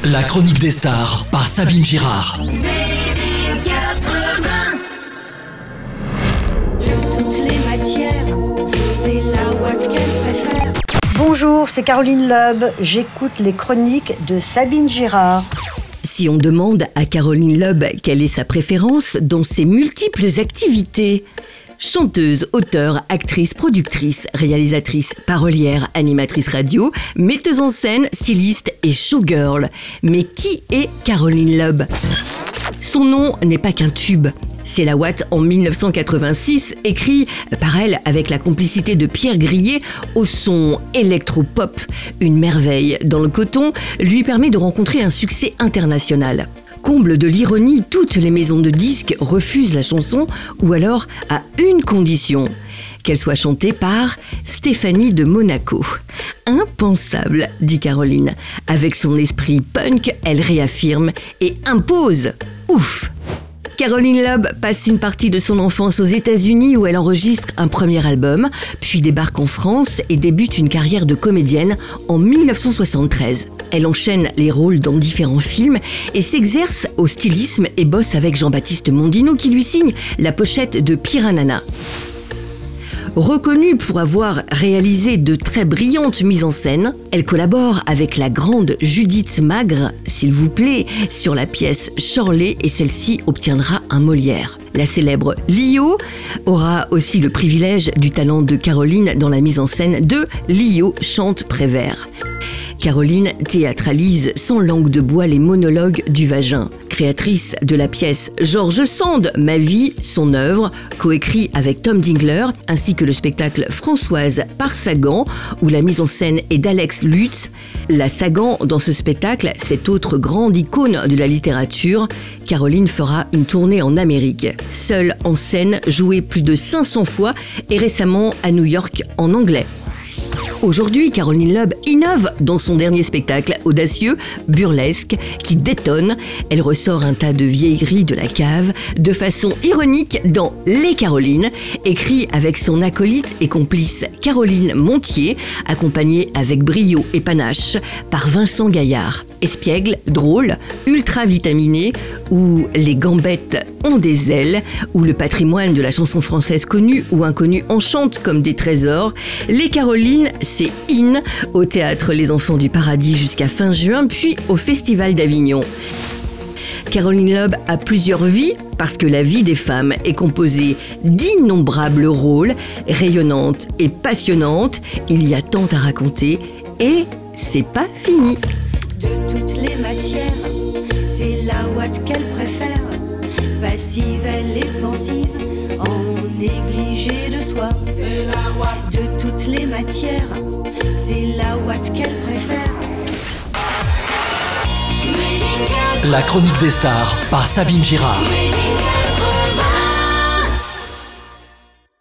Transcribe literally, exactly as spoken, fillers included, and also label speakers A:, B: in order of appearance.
A: La chronique des stars par Sabine Girard.
B: Bonjour, c'est Caroline Loeb. J'écoute les chroniques de Sabine Girard.
C: Si on demande à Caroline Loeb quelle est sa préférence dans ses multiples activités, chanteuse, auteure, actrice, productrice, réalisatrice, parolière, animatrice radio, metteuse en scène, styliste et showgirl. Mais qui est Caroline Loeb ? Son nom n'est pas qu'un tube. C'est la Watt en dix-neuf cent quatre-vingt-six, écrit par elle avec la complicité de Pierre Grillet au son électro-pop. Une merveille dans le coton lui permet de rencontrer un succès international. Comble de l'ironie, toutes les maisons de disques refusent la chanson, ou alors à une condition, qu'elle soit chantée par Stéphanie de Monaco. Impensable, dit Caroline. Avec son esprit punk, elle réaffirme et impose. Ouf! Caroline Loeb passe une partie de son enfance aux États-Unis où elle enregistre un premier album, puis débarque en France et débute une carrière de comédienne en dix-neuf cent soixante-treize. Elle enchaîne les rôles dans différents films et s'exerce au stylisme et bosse avec Jean-Baptiste Mondino qui lui signe la pochette de Piranana. Reconnue pour avoir réalisé de très brillantes mises en scène, elle collabore avec la grande Judith Magre, s'il vous plaît, sur la pièce Shirley et celle-ci obtiendra un Molière. La célèbre Lio aura aussi le privilège du talent de Caroline dans la mise en scène de Lio chante Prévert. Caroline théâtralise sans langue de bois les monologues du vagin. Créatrice de la pièce George Sand, Ma vie, son œuvre, coécrit avec Tom Dingler, ainsi que le spectacle Françoise par Sagan, où la mise en scène est d'Alex Lutz. La Sagan, dans ce spectacle, cette autre grande icône de la littérature, Caroline fera une tournée en Amérique. Seule en scène, jouée plus de cinq cents fois et récemment à New York en anglais. Aujourd'hui, Caroline Loeb innove dans son dernier spectacle audacieux, burlesque, qui détonne. Elle ressort un tas de vieilleries de la cave de façon ironique dans Les Carolines, écrit avec son acolyte et complice Caroline Montier, accompagnée avec brio et panache par Vincent Gaillard. Espiègle, drôle, ultra vitaminé, où les gambettes ont des ailes, où le patrimoine de la chanson française connue ou inconnue enchante comme des trésors. Les Carolines, c'est in au théâtre Les Enfants du Paradis jusqu'à fin juin, puis au Festival d'Avignon. Caroline Loeb a plusieurs vies parce que la vie des femmes est composée d'innombrables rôles, rayonnantes et passionnantes. Il y a tant à raconter et c'est pas fini.
D: De toutes les matières, c'est la Watt qu'elle préfère. Passive, elle est pensive, en négligé de soi. C'est la Watt. De toutes les matières, c'est la Watt qu'elle préfère.
A: La chronique des stars par Sabine Girard.